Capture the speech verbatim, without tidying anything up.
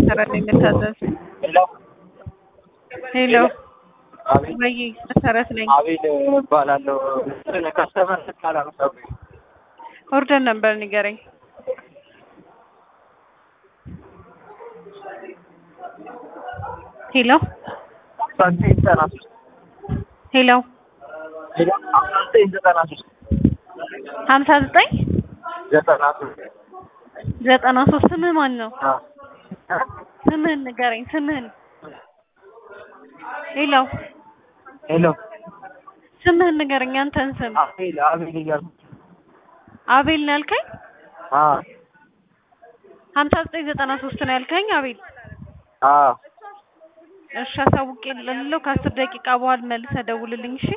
ሰራተኛ ልታዘዝ? ሄሎ ሄሎ አቤል ወይ መሰረት ነኝ። አቤል እባላለሁ። ከስተመር ስታላ ነው ሰው ኦርደር ነበር ንገረኝ። ሄሎ ሳንቲም ዘጠና ሶስት ሄሎ ሄሎ ሳንቲም ዘጠና ሶስት ሀምሳ ዘጠኝ ዘጠና ሶስት ዘጠና ሶስት ስምህ ማን ነው? አ ስምህን ንገረኝ ስምህን። ሄሎ ሄሎ ስምህን ንገረኝ አንተን ስም። አቤል አቤል እያልኩ አቤል ነው ያልከኝ? አ ሀምሳ ዘጠኝ ዘጠና ሶስት ነው ያልከኝ አቤል? አ እሺ አሳውቄልሃለሁ። ከአስር ደቂቃ በኋላ መልሰህ ደውልልኝ እሺ?